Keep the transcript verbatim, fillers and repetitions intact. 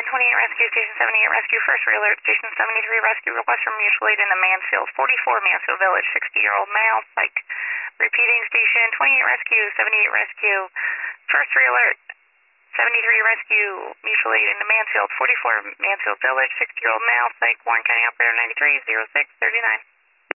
twenty-eight Rescue, Station seventy-eight Rescue, first alert, Station seventy-three Rescue, request from mutual aid in the Mansfield, forty-four Mansfield Village, sixty-year-old male, psych. Repeating, Station twenty-eight Rescue, seventy-eight Rescue, first alert, seventy-three Rescue, mutual aid in the Mansfield, forty-four Mansfield Village, sixty-year-old male, psych, Warren County Operator ninety-three, zero six thirty-nine.